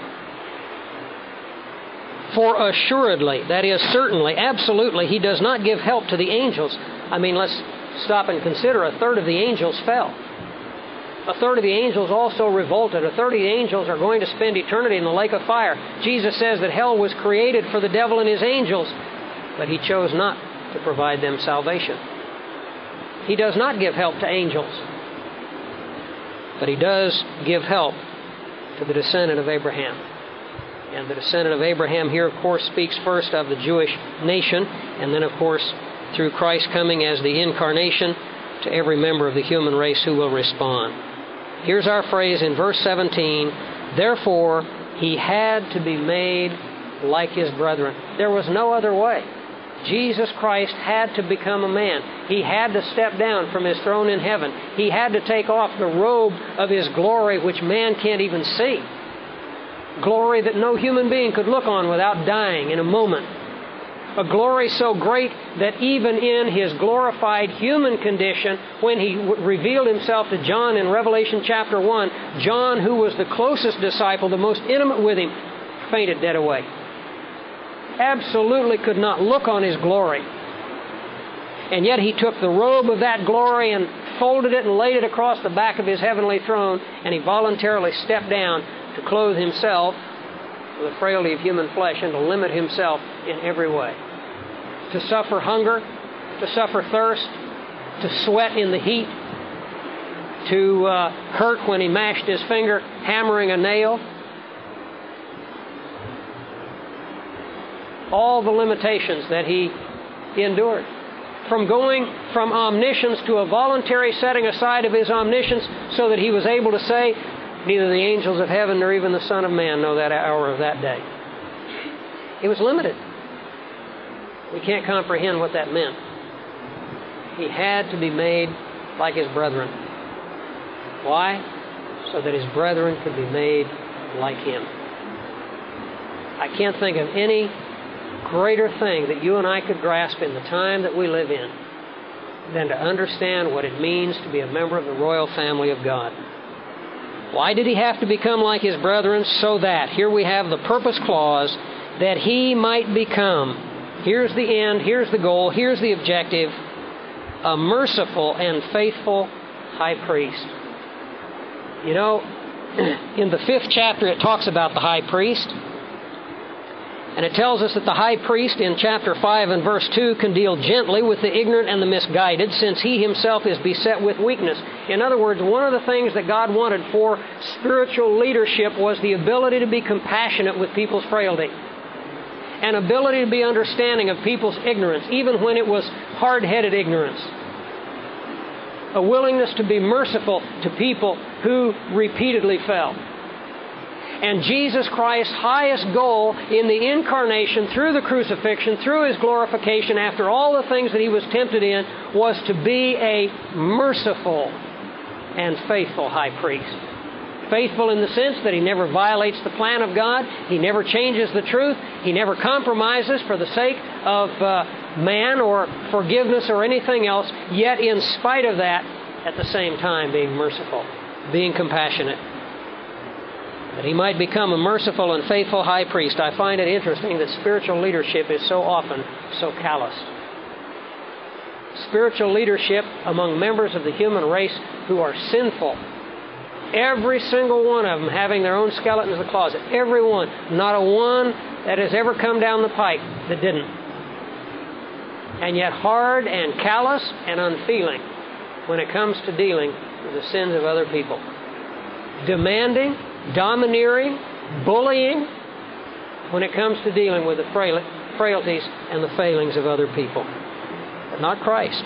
For assuredly, that is certainly, absolutely, He does not give help to the angels. I mean, let's stop and consider a third of the angels fell. A third of the angels also revolted. A third of the angels are going to spend eternity in the lake of fire. Jesus says that hell was created for the devil and his angels, but He chose not to provide them salvation. He does not give help to angels, but He does give help to the descendant of Abraham. And the descendant of Abraham here, of course, speaks first of the Jewish nation, and then, of course, through Christ coming as the incarnation to every member of the human race who will respond. Here's our phrase in verse seventeen, therefore He had to be made like His brethren. There was no other way. Jesus Christ had to become a man. He had to step down from His throne in heaven. He had to take off the robe of His glory, which man can't even see. Glory that no human being could look on without dying in a moment. A glory so great that even in His glorified human condition, when He w- revealed Himself to John in Revelation chapter one, John, who was the closest disciple, the most intimate with Him, fainted dead away. Absolutely could not look on His glory. And yet He took the robe of that glory and folded it and laid it across the back of His heavenly throne, and He voluntarily stepped down to clothe Himself with the frailty of human flesh and to limit Himself in every way. To suffer hunger, to suffer thirst, to sweat in the heat, to uh, hurt when He mashed His finger hammering a nail. All the limitations that He endured. From going from omniscience to a voluntary setting aside of His omniscience so that He was able to say, neither the angels of heaven nor even the Son of Man know that hour of that day. It was limited. We can't comprehend what that meant. He had to be made like His brethren. Why? So that His brethren could be made like Him. I can't think of any greater thing that you and I could grasp in the time that we live in than to understand what it means to be a member of the royal family of God. Why did He have to become like His brethren? So that, here we have the purpose clause, that He might become, here's the end, here's the goal, here's the objective, a merciful and faithful high priest. You know, in the fifth chapter it talks about the high priest. And it tells us that the high priest in chapter five and verse two can deal gently with the ignorant and the misguided, since he himself is beset with weakness. In other words, one of the things that God wanted for spiritual leadership was the ability to be compassionate with people's frailty. An ability to be understanding of people's ignorance, even when it was hard-headed ignorance. A willingness to be merciful to people who repeatedly fell. And Jesus Christ's highest goal in the incarnation, through the crucifixion, through His glorification, after all the things that He was tempted in, was to be a merciful and faithful high priest. Faithful in the sense that He never violates the plan of God, He never changes the truth, He never compromises for the sake of uh, man or forgiveness or anything else, yet in spite of that, at the same time being merciful, being compassionate. That He might become a merciful and faithful high priest. I find it interesting that spiritual leadership is so often so calloused. Spiritual leadership among members of the human race who are sinful. Every single one of them having their own skeleton in the closet. Every one. Not a one that has ever come down the pike that didn't. And yet hard and callous and unfeeling when it comes to dealing with the sins of other people. Demanding, domineering, bullying when it comes to dealing with the frail- frailties and the failings of other people. But not Christ.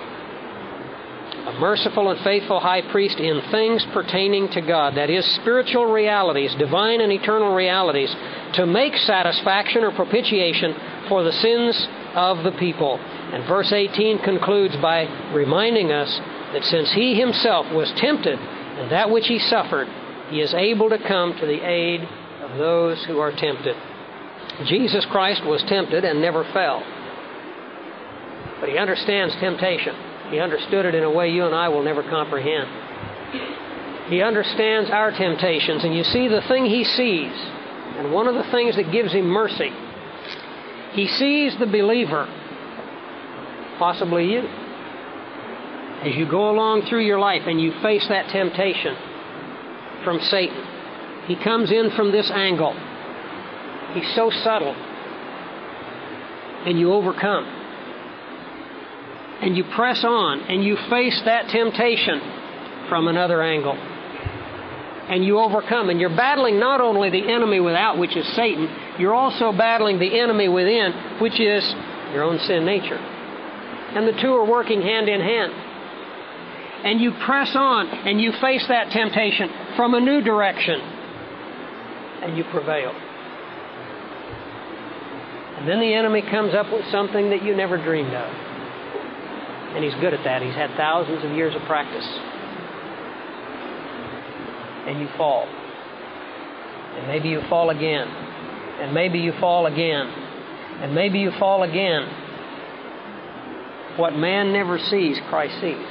A merciful and faithful high priest in things pertaining to God, that is, spiritual realities, divine and eternal realities, to make satisfaction or propitiation for the sins of the people. And verse eighteen concludes by reminding us that since He Himself was tempted in that which He suffered, He is able to come to the aid of those who are tempted. Jesus Christ was tempted and never fell. But He understands temptation. He understood it in a way you and I will never comprehend. He understands our temptations, and you see the thing He sees, and one of the things that gives Him mercy, He sees the believer, possibly you, as you go along through your life and you face that temptation from Satan. He comes in from this angle. He's so subtle. And you overcome. And you press on and you face that temptation from another angle. And you overcome. And you're battling not only the enemy without, which is Satan, you're also battling the enemy within, which is your own sin nature. And the two are working hand in hand. And you press on and you face that temptation from a new direction. And you prevail. And then the enemy comes up with something that you never dreamed of. And he's good at that. He's had thousands of years of practice. And you fall. And maybe you fall again. And maybe you fall again. And maybe you fall again. What man never sees, Christ sees.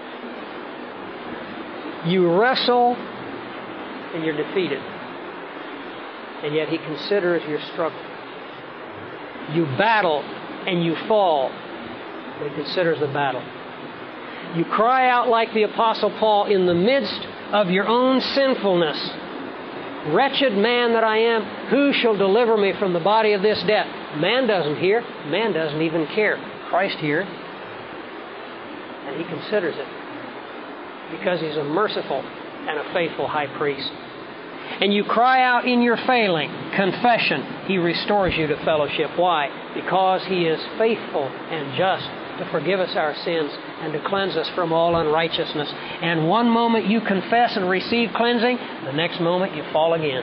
You wrestle and you're defeated. And yet He considers your struggle. You battle and you fall. He considers the battle. You cry out like the Apostle Paul in the midst of your own sinfulness. Wretched man that I am, who shall deliver me from the body of this death? Man doesn't hear. Man doesn't even care. Christ hears. And He considers it. Because He's a merciful and a faithful high priest. And you cry out in your failing, confession. He restores you to fellowship. Why? Because He is faithful and just to forgive us our sins and to cleanse us from all unrighteousness. And one moment you confess and receive cleansing, the next moment you fall again.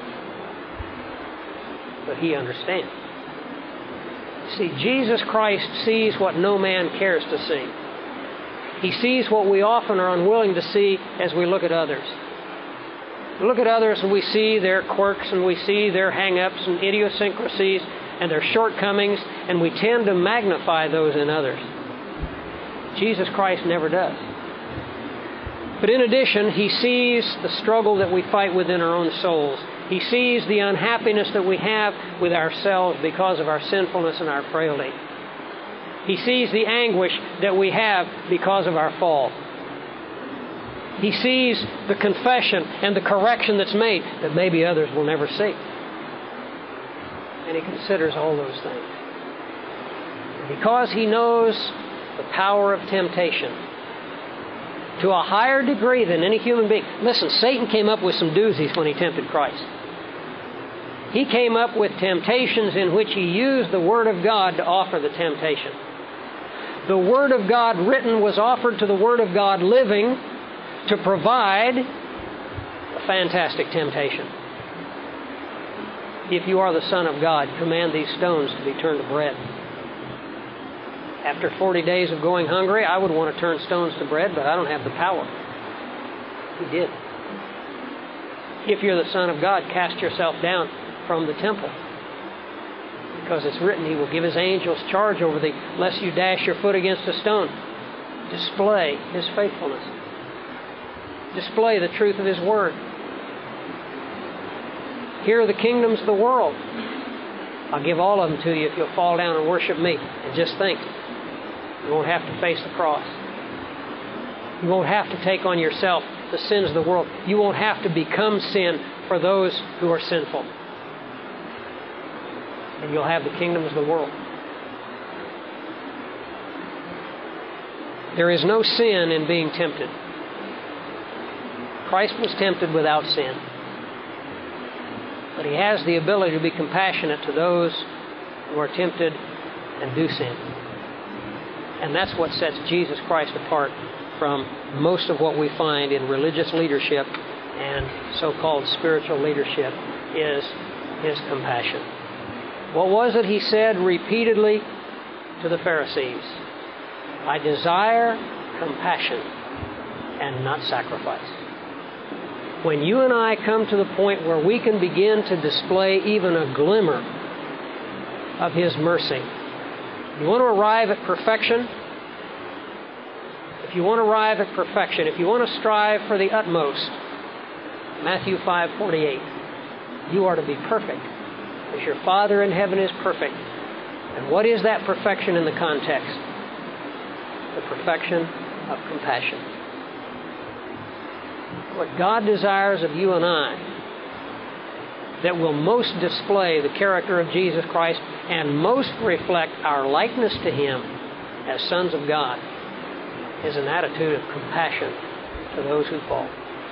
But He understands. See, Jesus Christ sees what no man cares to see. He sees what we often are unwilling to see as we look at others. We look at others and we see their quirks and we see their hang-ups and idiosyncrasies and their shortcomings, and we tend to magnify those in others. Jesus Christ never does. But in addition, He sees the struggle that we fight within our own souls. He sees the unhappiness that we have with ourselves because of our sinfulness and our frailty. He sees the anguish that we have because of our fall. He sees the confession and the correction that's made that maybe others will never see. And He considers all those things. And because He knows the power of temptation to a higher degree than any human being. Listen, Satan came up with some doozies when he tempted Christ. He came up with temptations in which he used the Word of God to offer the temptation. The Word of God written was offered to the Word of God living to provide a fantastic temptation. If you are the Son of God, command these stones to be turned to bread. After forty days of going hungry, I would want to turn stones to bread, but I don't have the power. He did. If you're the Son of God, cast yourself down from the temple. Because it's written, He will give His angels charge over thee, lest you dash your foot against a stone. Display His faithfulness. Display the truth of His Word. Here are the kingdoms of the world. I'll give all of them to you if you'll fall down and worship me. And just think, you won't have to face the cross. You won't have to take on yourself the sins of the world. You won't have to become sin for those who are sinful. And you'll have the kingdoms of the world. There is no sin in being tempted. Christ was tempted without sin. But He has the ability to be compassionate to those who are tempted and do sin. And that's what sets Jesus Christ apart from most of what we find in religious leadership and so-called spiritual leadership, is His compassion. What was it He said repeatedly to the Pharisees? I desire compassion and not sacrifice. When you and I come to the point where we can begin to display even a glimmer of His mercy, you want to arrive at perfection? If you want to arrive at perfection, if you want to strive for the utmost, Matthew five forty-eight, you are to be perfect, as your Father in heaven is perfect. And what is that perfection in the context? The perfection of compassion. What God desires of you and I that will most display the character of Jesus Christ and most reflect our likeness to Him as sons of God is an attitude of compassion to those who fall.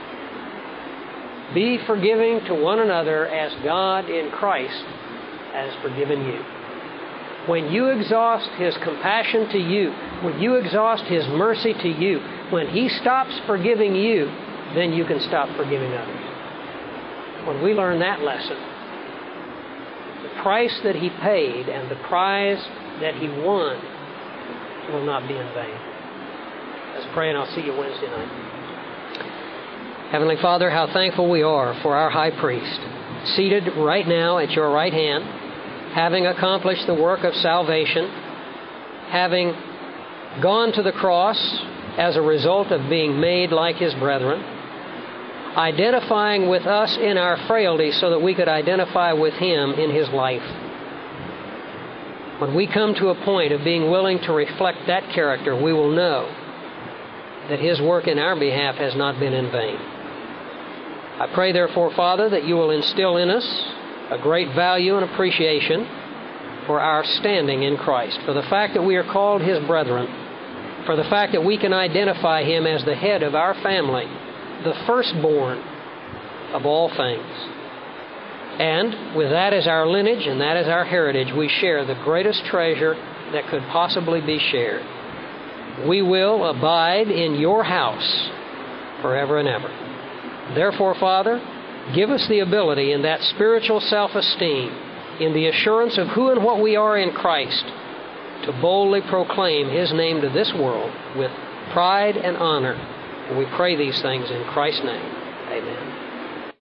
Be forgiving to one another as God in Christ has forgiven you. When you exhaust His compassion to you, when you exhaust His mercy to you, when He stops forgiving you, then you can stop forgiving others. When we learn that lesson, the price that He paid and the prize that He won will not be in vain. Let's pray, and I'll see you Wednesday night. Heavenly Father, how thankful we are for our high priest, seated right now at your right hand, having accomplished the work of salvation, having gone to the cross as a result of being made like His brethren, identifying with us in our frailty so that we could identify with Him in His life. When we come to a point of being willing to reflect that character, we will know that His work in our behalf has not been in vain. I pray, therefore, Father, that You will instill in us a great value and appreciation for our standing in Christ, for the fact that we are called His brethren, for the fact that we can identify Him as the head of our family, the firstborn of all things. And with that as our lineage and that as our heritage, we share the greatest treasure that could possibly be shared. We will abide in Your house forever and ever. Therefore, Father, give us the ability in that spiritual self-esteem, in the assurance of who and what we are in Christ, to boldly proclaim His name to this world with pride and honor. And we pray these things in Christ's name. Amen.